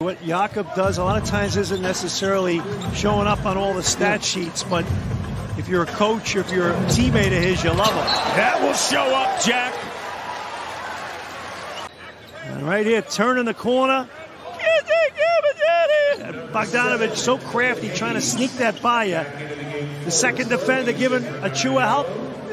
What Jakob does a lot of times isn't necessarily showing up on all the stat sheets, but if you're a coach, if you're a teammate of his, you love him. That will show up, Jack. And right here, turning the corner. Bogdanovic so crafty, trying to sneak that by you. The second defender giving Achiuwa help.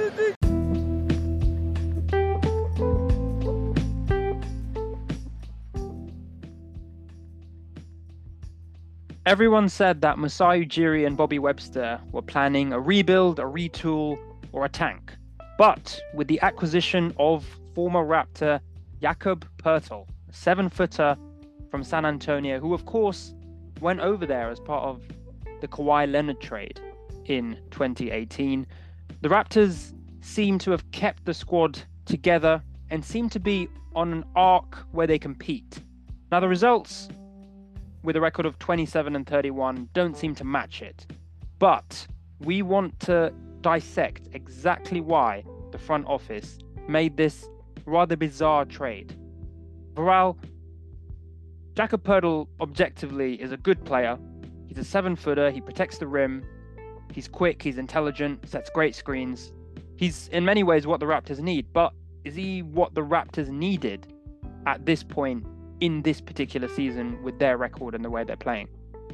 Everyone said that Masai Ujiri and Bobby Webster were planning a rebuild, a retool, or a tank. But with the acquisition of former Raptor Jakob Poeltl, a 7-footer from San Antonio, who of course went over there as part of the Kawhi Leonard trade in 2018, the Raptors seem to have kept the squad together and seem to be on an arc where they compete. Now the results, with a record of 27-31, don't seem to match it. But we want to dissect exactly why the front office made this rather bizarre trade. Viral, Jakob Poeltl objectively is a good player. He's a 7-footer, he protects the rim, he's quick, he's intelligent, sets great screens. He's in many ways what the Raptors need, but is he what the Raptors needed at this point in this particular season with their record and the way they're playing?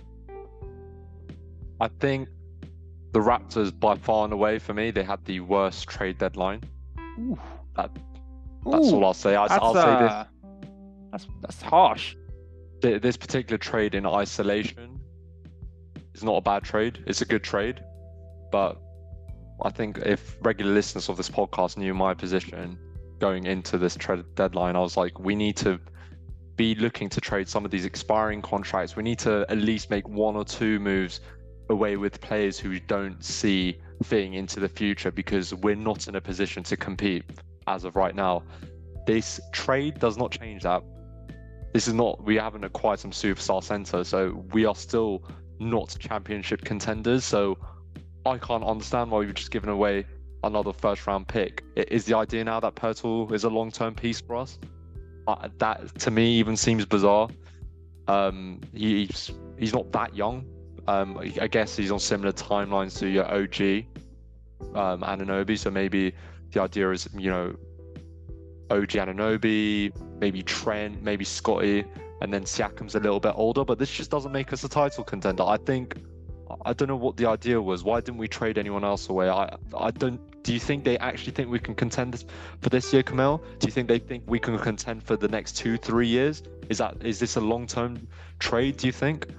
I think the Raptors, by far and away, for me, they had the worst trade deadline. Ooh. That's all I'll say. I'll say this. That's harsh. This particular trade in isolation is not a bad trade. It's a good trade. But I think if regular listeners of this podcast knew my position going into this trade deadline, I was like, we need to be looking to trade some of these expiring contracts. We need to at least make 1 or 2 moves away with players who we don't see fitting into the future, because we're not in a position to compete as of right now. This trade does not change that. We haven't acquired some superstar center, so we are still not championship contenders. So I can't understand why we've just given away another first-round pick. Is the idea now that Poeltl is a long-term piece for us? That to me even seems bizarre. He's not that young. I guess he's on similar timelines to your OG Anunoby. So maybe the idea is, OG Anunoby, maybe Trent, maybe Scotty, and then Siakam's a little bit older. But this just doesn't make us a title contender. I don't know what the idea was. Why didn't we trade anyone else away? Do you think they actually think we can contend for this year, Kamel? Do you think they think we can contend for the next 2-3 years? Is this a long-term trade, do you think?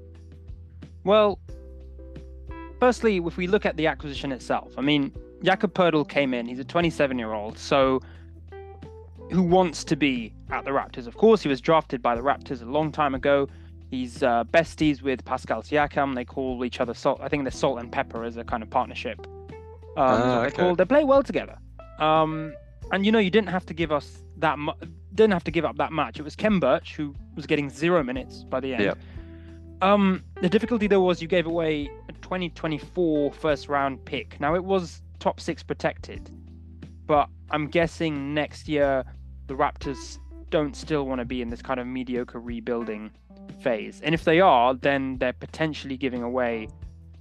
Well, firstly, if we look at the acquisition itself, I mean, Jakob Poeltl came in. He's a 27-year-old, so who wants to be at the Raptors? Of course, he was drafted by the Raptors a long time ago. He's besties with Pascal Siakam. They call each other salt. I think they're salt and pepper as a kind of partnership. They play well together. And you didn't have to give us that didn't have to give up that much. It was Khem Birch who was getting 0 minutes by the end. Yeah. The difficulty though was you gave away a 2024 first-round pick. Now it was top 6 protected, but I'm guessing next year the Raptors don't still want to be in this kind of mediocre rebuilding phase. And if they are, then they're potentially giving away,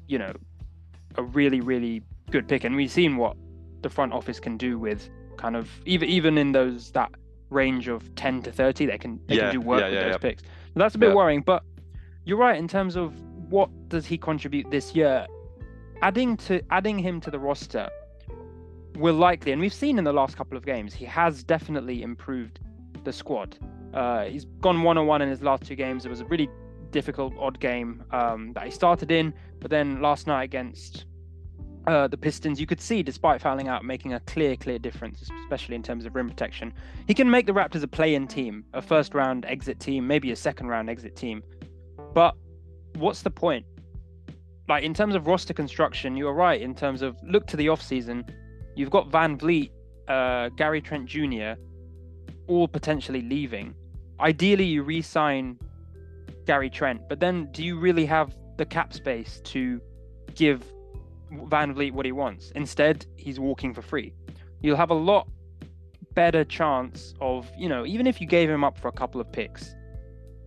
a really, really good pick. And we've seen what the front office can do with kind of even in that range of 10 to 30, they can do work with those picks. So that's a bit worrying, but you're right in terms of what does he contribute this year. Adding him to the roster will likely, and we've seen in the last couple of games, he has definitely improved the squad. He's gone 1-on-1 in his last 2 games. It was a really difficult, odd game that he started in, but then last night against the Pistons, you could see, despite fouling out, making a clear difference, especially in terms of rim protection. He can make the Raptors a play-in team, a first-round exit team, maybe a second-round exit team. But what's the point? Like, in terms of roster construction, you're right. In terms of look to the offseason, you've got Van Vliet, Gary Trent Jr., all potentially leaving. Ideally, you re-sign Gary Trent, but then do you really have the cap space to give Van Vliet what he wants? Instead, he's walking for free. You'll have a lot better chance of, even if you gave him up for a couple of picks,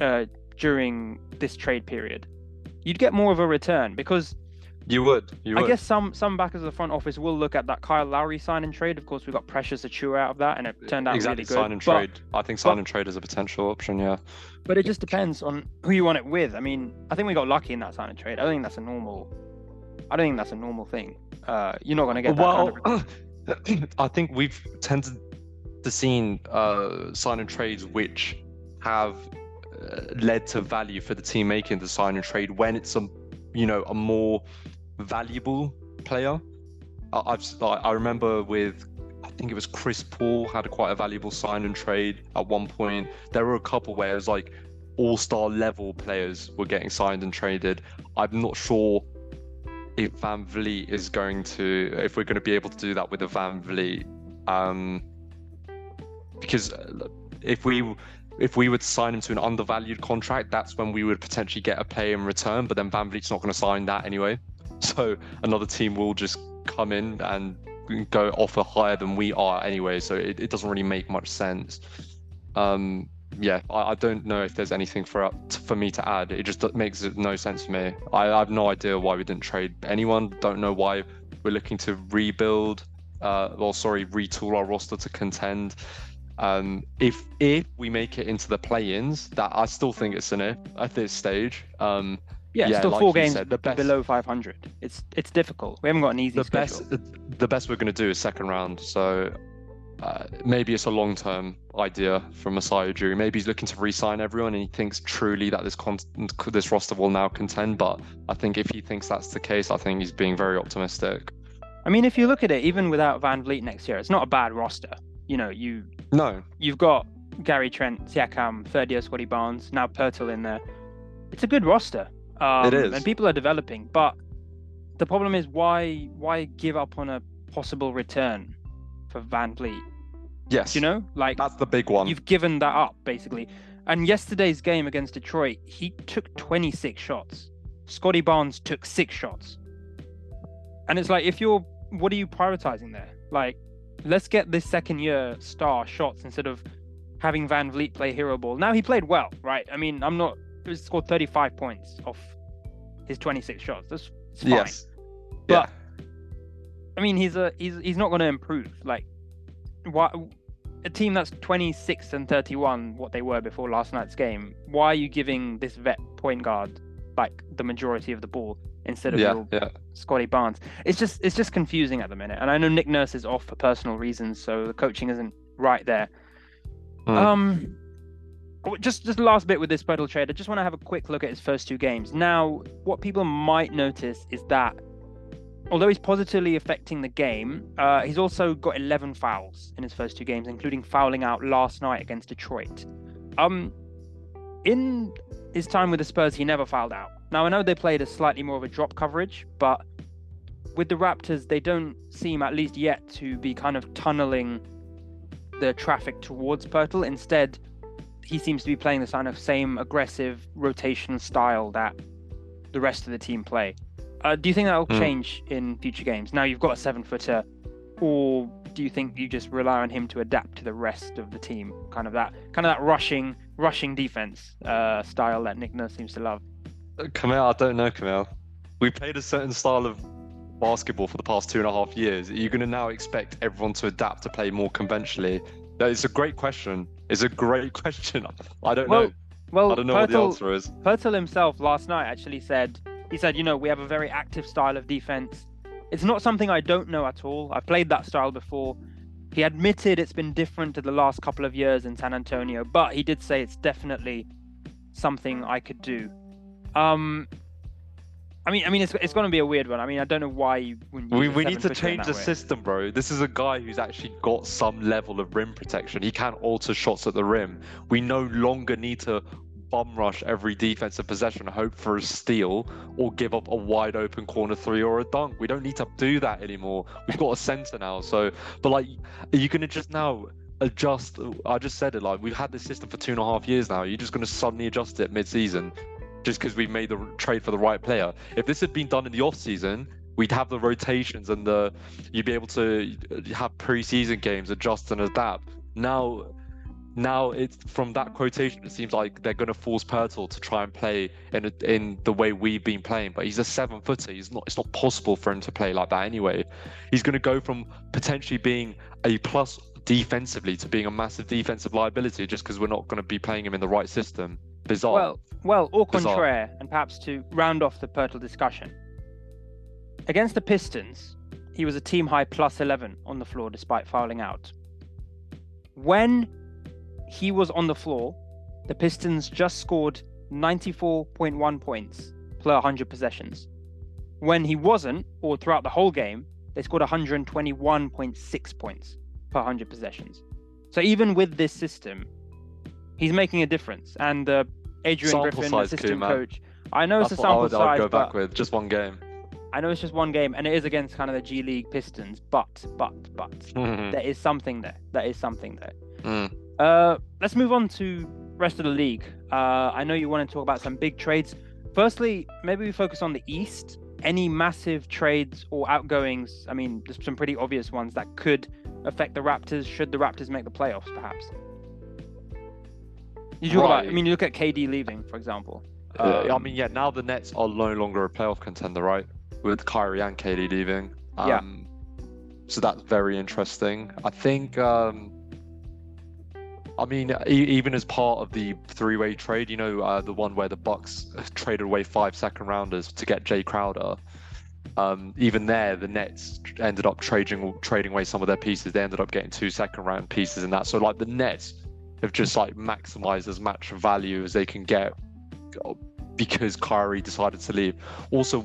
during this trade period, you'd get more of a return because You would. I guess some backers of the front office will look at that Kyle Lowry sign and trade. Of course, we got Precious Achiuwa out of that, and it turned out exactly really good. Sign and trade. I think sign and trade is a potential option. Yeah. But it just depends on who you want it with. I mean, I think we got lucky in that sign and trade. I don't think that's a normal thing. You're not going to get that kind of... I think we've tended to seen sign and trades which have led to value for the team making the sign and trade when it's a more valuable player. I remember with, I think it was Chris Paul had quite a valuable sign and trade at one point. There were a couple where it was like all-star level players were getting signed and traded. I'm not sure if Van Vliet is if we're going to be able to do that with a Van Vliet, because if we would sign him to an undervalued contract, that's when we would potentially get a play in return. But then Van Vliet's not going to sign that anyway, so another team will just come in and go offer higher than we are anyway. So it doesn't really make much sense. I don't know if there's anything for me to add. It just makes no sense to me. I have no idea why we didn't trade anyone. Don't know why we're looking to retool our roster to contend. If we make it into the play-ins, that I still think it's an if at this stage. Still like 4 games below 500. It's difficult. We haven't got an easy schedule. The best we're going to do is second round. So maybe it's a long-term idea from Masai Ujiri. Maybe he's looking to re-sign everyone and he thinks truly that this roster will now contend. But I think if he thinks that's the case, I think he's being very optimistic. I mean, if you look at it, even without Van Vliet next year, it's not a bad roster. You've got Gary Trent, Siakam, third year Scotty Barnes, now Pirtle in there. It's a good roster. It is. And people are developing. But the problem is why give up on a possible return for Van Vliet? Yes. That's the big one. You've given that up, basically. And yesterday's game against Detroit, he took 26 shots. Scotty Barnes took 6 shots. And it's like, what are you prioritizing there? Like, let's get this second-year star shots instead of having Van Vliet play hero ball. Now, he played well, right? I mean, he scored 35 points off his 26 shots. It's fine. Yes. But, I mean, he's not going to improve. Like, a team that's 26 and 31, what they were before last night's game, why are you giving this vet point guard, like, the majority of the ball instead of your Scotty Barnes? It's just confusing at the minute. And I know Nick Nurse is off for personal reasons, so the coaching isn't right there. Just the last bit with this Pirtle trade, I just want to have a quick look at his first 2 games. Now, what people might notice is that although he's positively affecting the game, he's also got 11 fouls in his first 2 games, including fouling out last night against Detroit. In his time with the Spurs, he never fouled out. Now, I know they played a slightly more of a drop coverage, but with the Raptors, they don't seem, at least yet, to be kind of tunneling the traffic towards Pirtle. Instead, he seems to be playing the same aggressive rotation style that the rest of the team play. Do you think that will change in future games? Now you've got a 7-footer, or do you think you just rely on him to adapt to the rest of the team? Kind of that rushing defense style that Nick Nurse seems to love. Kamel, I don't know, Kamel. We played a certain style of basketball for the past 2.5 years. Are you going to now expect everyone to adapt to play more conventionally? It's a great question. I don't know. Well, I don't know what the answer is. Pirtle himself last night actually said, we have a very active style of defense. It's not something I don't know at all. I've played that style before. He admitted it's been different to the last couple of years in San Antonio, but he did say it's definitely something I could do. It's going to be a weird one. I mean, I don't know why you wouldn't use we need to change the system, bro. This is a guy who's actually got some level of rim protection. He can alter shots at the rim. We no longer need to bum rush every defensive possession, hope for a steal, or give up a wide open corner 3 or a dunk. We don't need to do that anymore. We've got a center now. So, but like, are you going to just now adjust? I just said it, like, we've had this system for 2.5 years now. You're just going to suddenly adjust it mid-season just because we made the trade for the right player. If this had been done in the off-season, we'd have the rotations and you'd be able to have pre-season games, adjust and adapt. Now, now it's from that quotation, it seems like they're going to force Pirtle to try and play in the way we've been playing. But he's a 7-footer. It's not possible for him to play like that anyway. He's going to go from potentially being a plus defensively to being a massive defensive liability just because we're not going to be playing him in the right system. Bizarre. Well, au Bizarre. contraire, and perhaps to round off the Pirtle discussion, against the Pistons, he was a team high plus 11 on the floor despite fouling out. When he was on the floor, the Pistons just scored 94.1 points per 100 possessions. When he wasn't, or throughout the whole game, they scored 121.6 points per 100 possessions. So even with this system, he's making a difference. And Adrian Sample Griffin, size, assistant man. coach, I know That's it's a what sample I'd size, go back but with. Just one game. I know it's just one game, and it is against kind of the G League Pistons, but there is something there. There is something there. Let's move on to rest of the league. I know you want to talk about some big trades. Firstly, maybe we focus on the East. Any massive trades or outgoings? I mean, there's some pretty obvious ones that could affect the Raptors. Should the Raptors make the playoffs, perhaps? You look at KD leaving, for example. Now the Nets are no longer a playoff contender, right? With Kyrie and KD leaving. So that's very interesting. I think, even as part of the three-way trade, the one where the Bucks traded away 5 second-rounders to get Jay Crowder, even there, the Nets ended up trading away some of their pieces. They ended up getting 2 second-round pieces in that. So, the Nets have just, maximized as much value as they can get because Kyrie decided to leave. Also,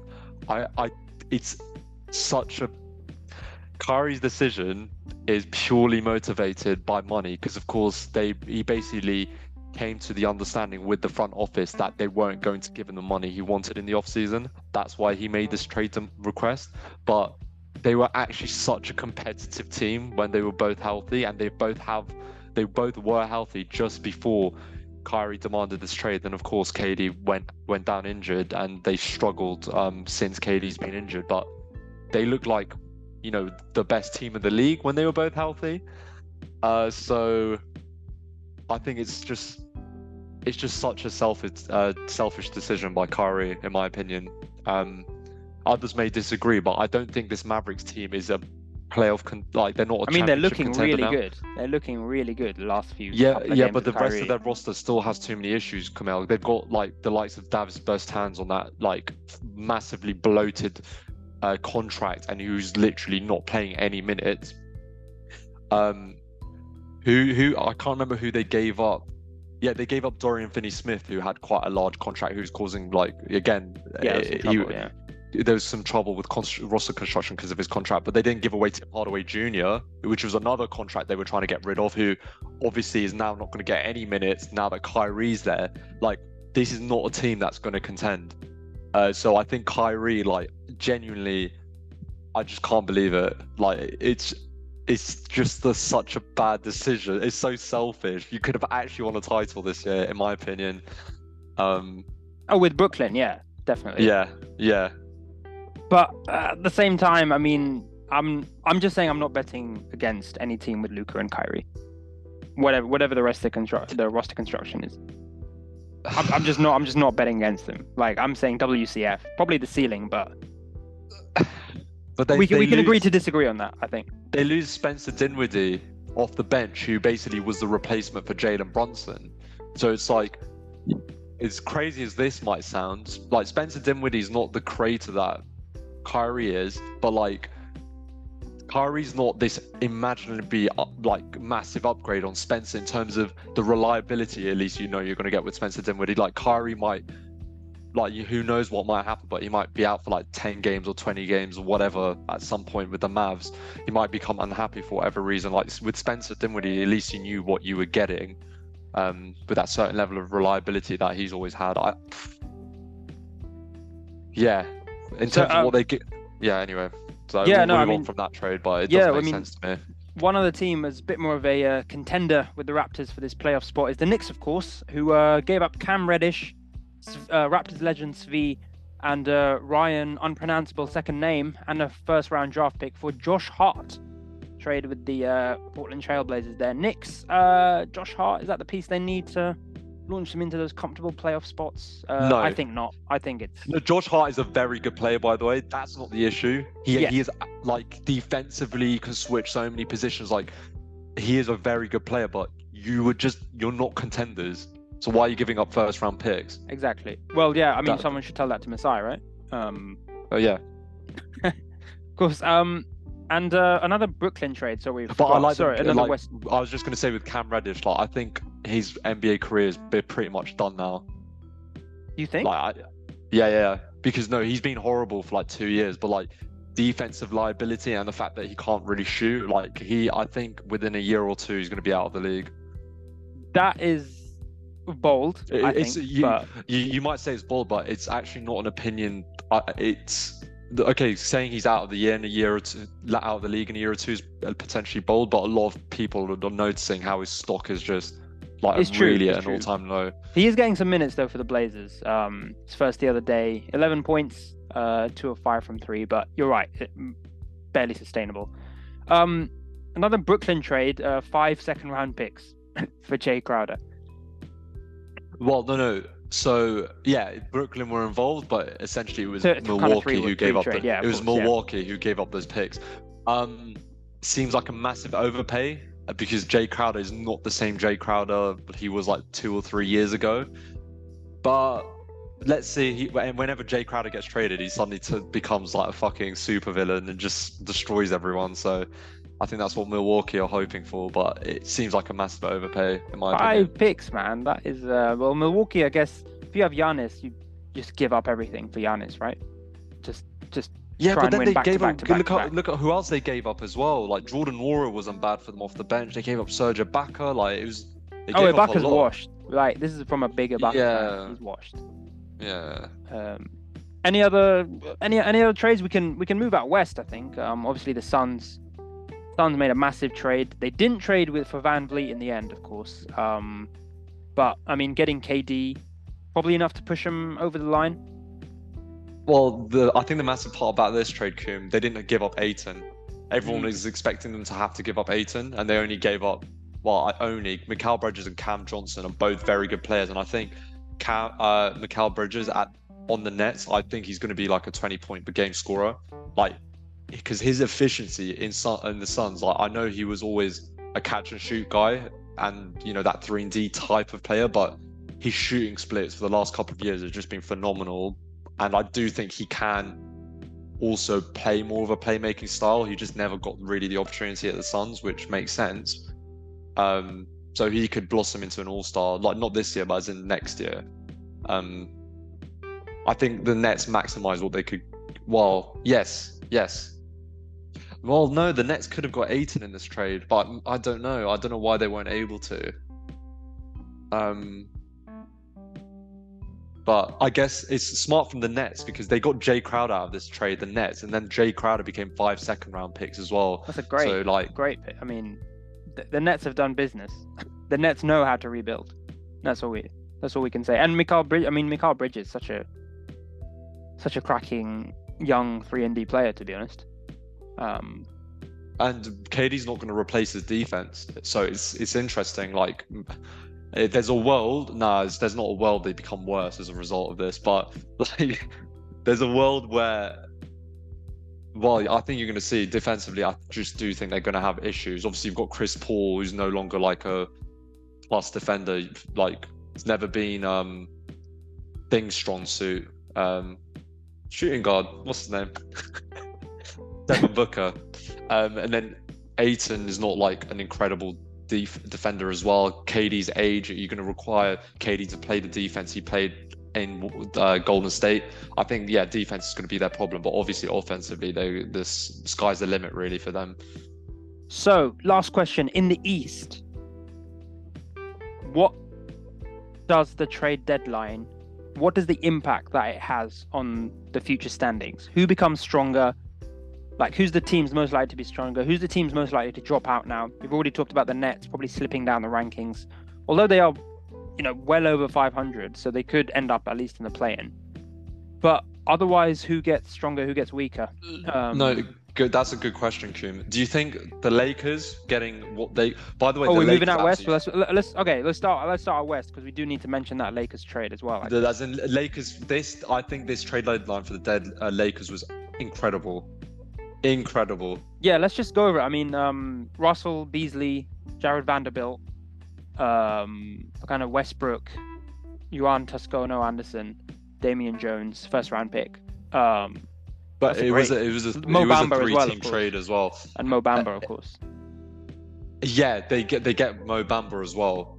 Kyrie's decision is purely motivated by money because, of course, he basically came to the understanding with the front office that they weren't going to give him the money he wanted in the offseason. That's why he made this trade request. But they were actually such a competitive team when they were both healthy, and they both were healthy just before Kyrie demanded this trade. Then, of course, KD went down injured, and they struggled since KD's been injured. But they look like, the best team in the league when they were both healthy. So I think it's just such a selfish decision by Kyrie, in my opinion. Others may disagree, but I don't think this Mavericks team is a playoff they're not a they're championship looking contender really now. good. They're looking really good the last few but the rest of their roster still has too many issues, Kamel. They've got the likes of Davis Bertans on that massively bloated contract, and who's literally not playing any minutes. Who I can't remember who they gave up. Yeah, they gave up Dorian Finney-Smith, who had quite a large contract, who's causing there was some trouble with roster construction because of his contract. But they didn't give away Tim Hardaway Jr., which was another contract they were trying to get rid of, who obviously is now not going to get any minutes now that Kyrie's there. This is not a team that's going to contend. So I think Kyrie, genuinely, I just can't believe it. It's just such a bad decision. It's so selfish. You could have actually won a title this year, in my opinion. With Brooklyn, yeah, definitely. Yeah. But at the same time, I'm just saying I'm not betting against any team with Luka and Kyrie. Whatever the rest of the roster construction is. I'm just not betting against them. I'm saying WCF, probably the ceiling, but we can agree to disagree on that. I think they lose Spencer Dinwiddie off the bench, who basically was the replacement for Jalen Brunson. So it's as crazy as this might sound, Spencer Dinwiddie is not the creator that Kyrie is, but Kyrie's not this imaginably massive upgrade on Spencer in terms of the reliability. At least you're going to get with Spencer Dinwiddie. Kyrie might, who knows what might happen, but he might be out for 10 games or 20 games or whatever at some point with the Mavs. He might become unhappy for whatever reason. With Spencer Dinwiddie, at least you knew what you were getting, with that certain level of reliability that he's always had. In terms of what they get. Anyway. So we'll move on from that trade, but it does make sense to me. One other team is a bit more of a contender with the Raptors for this playoff spot is the Knicks, of course, who gave up Cam Reddish, Raptors legend Svi, and Ryan, unpronounceable second name, and a first-round draft pick for Josh Hart. trade with the Portland Trailblazers there. Knicks, Josh Hart, is that the piece they need to launch them into those comfortable playoff spots? No. I think not. I think it's... No, Josh Hart is a very good player, by the way. That's not the issue. He is, like, defensively can switch so many positions. Like, he is a very good player, but you're not contenders. So why are you giving up first round picks? Exactly. Well, yeah, I mean, someone should tell that to Masai, right? Oh, yeah. Of course. And another Brooklyn trade. So But I like another Western. I was just going to say with Cam Reddish, like, I think his NBA career is pretty much done now. You think? Like, yeah. Because no, he's been horrible for like 2 years, but like defensive liability and the fact that he can't really shoot, like I think within a year or two he's going to be out of the league. That is bold. You might say it's bold, but it's actually not an opinion. It's okay. Saying he's out of the year in a year or two, out of the league in a year or two is potentially bold, but a lot of people are noticing how his stock is just like really at an all-time low. He is getting some minutes though for the Blazers. His first the other day, 11 points, 2 of 5 from 3. But you're right, barely sustainable. Another Brooklyn trade, 5 second-round picks for Jay Crowder. Well, no. So yeah, Brooklyn were involved, but essentially it was Milwaukee who gave up. It was Milwaukee who gave up those picks. Seems like a massive overpay because Jay Crowder is not the same Jay Crowder he was like 2 or 3 years ago. But let's see. Whenever Jay Crowder gets traded, he suddenly becomes like a fucking supervillain and just destroys everyone. So I think that's what Milwaukee are hoping for, but it seems like a massive overpay in my opinion. 5 picks, man. That is well, Milwaukee. I guess if you have Giannis, you just give up everything for Giannis, right? Just yeah, try but then they gave up. Look at who else they gave up as well. Like Jordan Nwora wasn't bad for them off the bench. They gave up Serge Ibaka. Like it was. Ibaka's washed. Like this is from a big Ibaka. Yeah, he's washed. Yeah. Any other trades we can move out west? I think. Obviously the Suns made a massive trade. They didn't trade for Van Vliet in the end, of course. But I mean, getting KD probably enough to push him over the line. Well, I think the massive part about this trade, Koom, they didn't give up Ayton. Everyone is expecting them to have to give up Ayton, and they only gave up. Well, Mikal Bridges and Cam Johnson are both very good players, and I think Mikal Bridges on the Nets, I think he's going to be like a 20-point per game scorer, like because his efficiency in the Suns. Like I know he was always a catch and shoot guy, and that 3-and-D type of player, but his shooting splits for the last couple of years have just been phenomenal. And I do think he can also play more of a playmaking style. He just never got really the opportunity at the Suns, which makes sense. So he could blossom into an all-star, like not this year, but as in next year. I think the Nets maximize what they could. Well, yes. Well, no, the Nets could have got Ayton in this trade, but I don't know. I don't know why they weren't able to. But I guess it's smart from the Nets because they got Jay Crowder out of this trade, the Nets, and then Jay Crowder became 5 second-round picks as well. That's a great pick. I mean, the Nets have done business. The Nets know how to rebuild. That's all we can say. And Mikal Bridges, such a cracking young 3-and-D player, to be honest. And KD's not going to replace his defense, so it's interesting. Like, there's a world. There's not a world they become worse as a result of this, but like, there's a world where. Well, I think you're going to see defensively. I just do think they're going to have issues. Obviously, you've got Chris Paul, who's no longer like a plus defender. Like, it's never been Thing's strong suit. Shooting guard, what's his name? Devin Booker. And then Ayton is not like an incredible defender as well. KD's age, you're going to require KD to play the defense he played in Golden State. I think, defense is going to be their problem, but obviously offensively, the sky's the limit really for them. So, last question. In the East, what does the trade deadline, what does the impact that it has on the future standings? Who becomes stronger? Like, who's the teams most likely to be stronger? Who's the teams most likely to drop out now? We've already talked about the Nets probably slipping down the rankings, although they are, well over 500, so they could end up at least in the play-in. But otherwise, who gets stronger? Who gets weaker? No, Good. That's a good question, Kuhn. Do you think the Lakers getting what they? By the way, Oh, the we're moving Lakers out west. actually- Well, let's start out west because we do need to mention that Lakers trade as well. As in Lakers, I think this trade deadline for the Lakers was incredible. Incredible. Yeah, let's just go over it. I mean, Russell, Beasley, Jared Vanderbilt, kind of Westbrook, Juan Toscano Anderson, Damian Jones, first round pick. But it was a Mo Bamba as well, three-team trade as well. And Mo Bamba, of course. Yeah, they get Mo Bamba as well.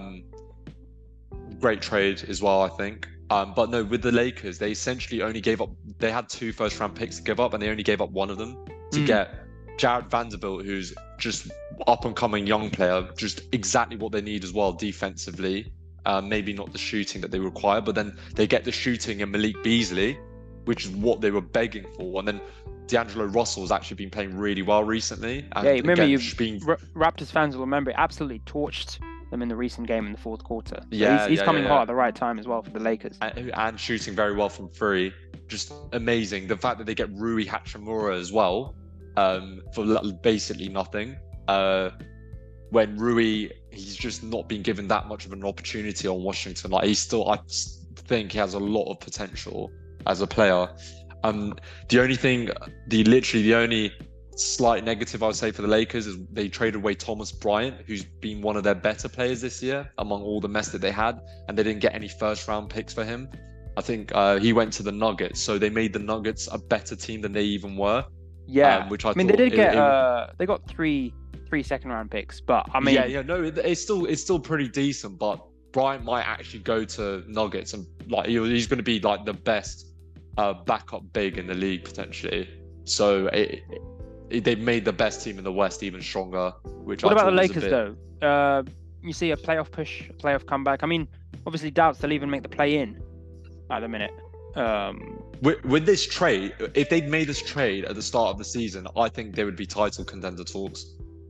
Great trade as well, I think. But no, with the Lakers, they essentially only gave up. They had 2 first-round picks to give up, and they only gave up one of them to get Jared Vanderbilt, who's just up-and-coming young player, just exactly what they need as well defensively. Maybe not the shooting that they require, but then they get the shooting in Malik Beasley, which is what they were begging for. And then D'Angelo Russell has actually been playing really well recently. And yeah, remember again, Raptors fans will remember it absolutely torched them in the recent game in the fourth quarter. So Yeah, he's coming hot at the right time as well for the Lakers. And shooting very well from three. Just amazing. The fact that they get Rui Hachimura as well, for basically nothing. When Rui, he's just not been given that much of an opportunity on Washington. Like I think he has a lot of potential as a player. The only slight negative I would say for the Lakers is they traded away Thomas Bryant, who's been one of their better players this year among all the mess that they had, and they didn't get any first round picks for him. I think he went to the Nuggets, so they made the Nuggets a better team than they even were. Yeah, which I mean thought they did they got three second round picks, but I mean it's still pretty decent. But Bryant might actually go to Nuggets and he's going to be like the best backup big in the league potentially. So they made the best team in the West even stronger. What about the Lakers though? You see a playoff push, a playoff comeback. I mean, obviously doubts they'll even make the play in at the minute. With this trade, if they'd made this trade at the start of the season, I think they would be title contender talks.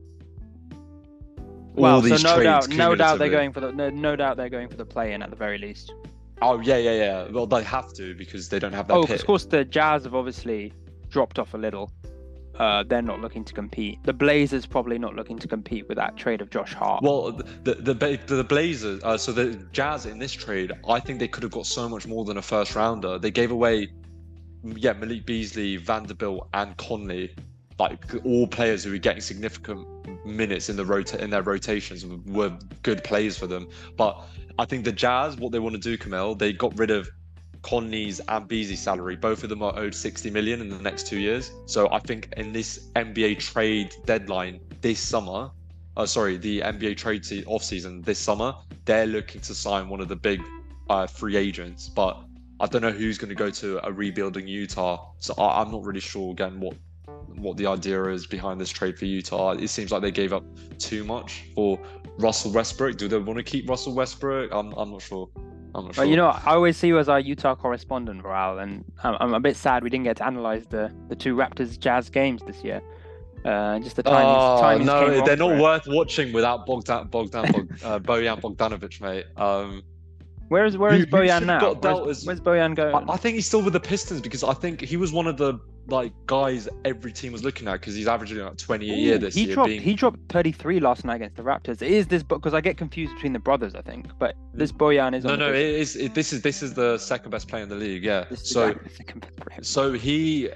Well, so no doubt they're going for the play in at the very least. Oh yeah. Well, they have to because they don't have that pick. Of course, the Jazz have obviously dropped off a little. They're not looking to compete. The Blazers probably not looking to compete with that trade of Josh Hart. Well, the Blazers, so the Jazz in this trade, I think they could have got so much more than a first rounder. They gave away, Malik Beasley, Vanderbilt, and Conley, like all players who were getting significant minutes in their rotations were good players for them. But I think the Jazz, what they want to do, Kamel, they got rid of Conley's and Beasley's salary. Both of them are owed $60 million in the next 2 years. So I think in this NBA trade deadline this summer, the NBA trade off season this summer, they're looking to sign one of the big free agents. But I don't know who's going to go to a rebuilding Utah. So I'm not really sure again what the idea is behind this trade for Utah. It seems like they gave up too much for Russell Westbrook. Do they want to keep Russell Westbrook? I'm not sure. But I always see you as our Utah correspondent, Raul, and I'm a bit sad we didn't get to analyze the two Raptors Jazz games this year. Just the timing. No, they're not worth watching without Bojan Bogdanovic, mate. Where's Bojan now? Where's Bojan going? I think he's still with the Pistons because I think he was one of the guys every team was looking at because he's averaging like 20 a year this year. He dropped 33 last night against the Raptors. It is this because I get confused between the brothers, I think. But this Bojan is this is the second best player in the league. Yeah. So he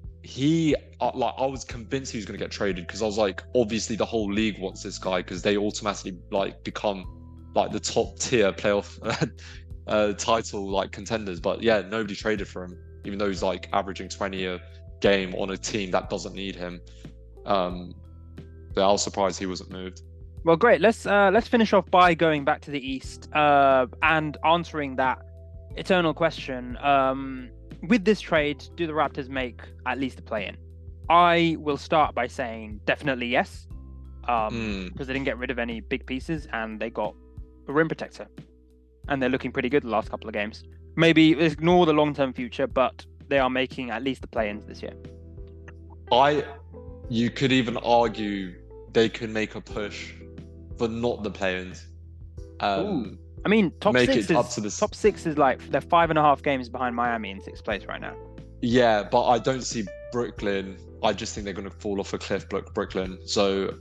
I was convinced he was going to get traded because I was like, obviously the whole league wants this guy because they automatically become the top tier playoff title contenders. But yeah, nobody traded for him, even though he's averaging 20 a game on a team that doesn't need him. I was surprised he wasn't moved. Well, great. Let's finish off by going back to the East and answering that eternal question. With this trade, do the Raptors make at least a play-in? I will start by saying definitely yes, because they didn't get rid of any big pieces and they got a rim protector, and they're looking pretty good the last couple of games. Maybe ignore the long-term future, but they are making at least the play-ins this year. You could even argue they could make a push for not the play-ins. I mean, top make six it up to the top six is they're 5.5 games behind Miami in sixth place right now. Yeah, but I don't see Brooklyn. I just think they're going to fall off a cliff, Brooklyn. So,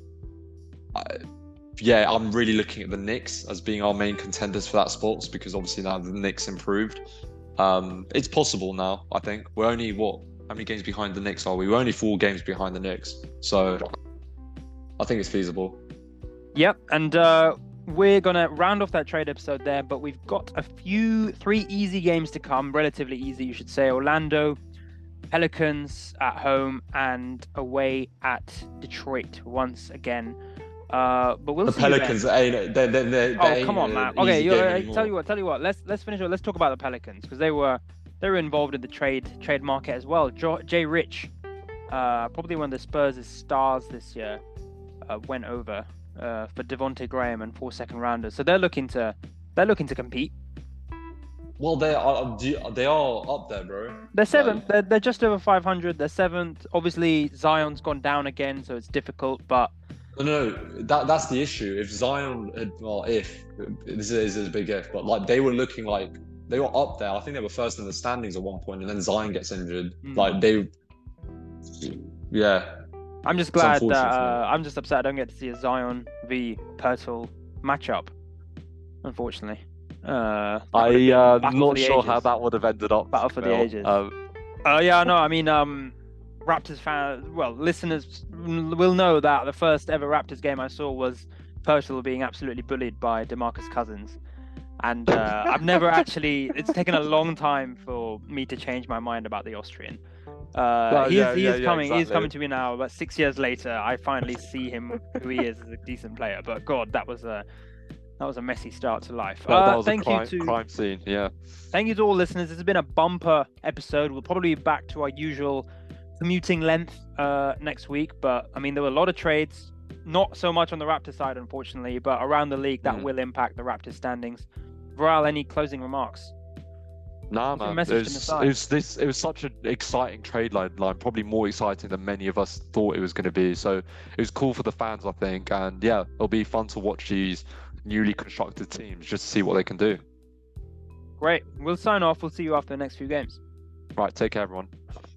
yeah, I'm really looking at the Knicks as being our main contenders for that spot because obviously now the Knicks improved. It's possible now, I think. We're only, how many games behind the Knicks are we? We're only 4 games behind the Knicks. So, I think it's feasible. Yep, and we're going to round off that trade episode there, but we've got 3 easy games to come, relatively easy, you should say. Orlando, Pelicans at home, and away at Detroit once again. But we'll see. The Pelicans ain't. Come on, man. Okay, tell you what. Let's finish it. Let's talk about the Pelicans because they were involved in the trade market as well. Jay Rich, probably one of the Spurs' stars this year, went over for Devontae Graham and 4 second rounders. So they're looking to compete. Well, they are up there, bro. They're 7th. They're just over 500. They're 7th. Obviously, Zion's gone down again, so it's difficult. But no, that's the issue. If Zion had, if this is a big if, but like they were looking like they were up there. I think they were first in the standings at one point, and then Zion gets injured. Yeah. I'm just glad that I'm just upset I don't get to see a Zion v Pirtle matchup. Unfortunately. I'm not sure how that would have ended up. Battle for the ages. Yeah, no, I mean, Raptors fans, listeners will know that the first ever Raptors game I saw was Pirtle being absolutely bullied by DeMarcus Cousins. And I've never actually, it's taken a long time for me to change my mind about the Austrian. He's coming to me now, but 6 years later, I finally see him who he is as a decent player. But God, that was a messy start to life. That was a crime scene, yeah. Thank you to all listeners. This has been a bumper episode. We'll probably be back to our usual commuting length next week. But, I mean, there were a lot of trades. Not so much on the Raptors side, unfortunately, but around the league, that will impact the Raptors standings. Viral, any closing remarks? Nah, man. It was such an exciting trade line, probably more exciting than many of us thought it was going to be. So it was cool for the fans, I think. And, yeah, it'll be fun to watch these newly constructed teams just to see what they can do. Great. We'll sign off. We'll see you after the next few games. Right. Take care, everyone.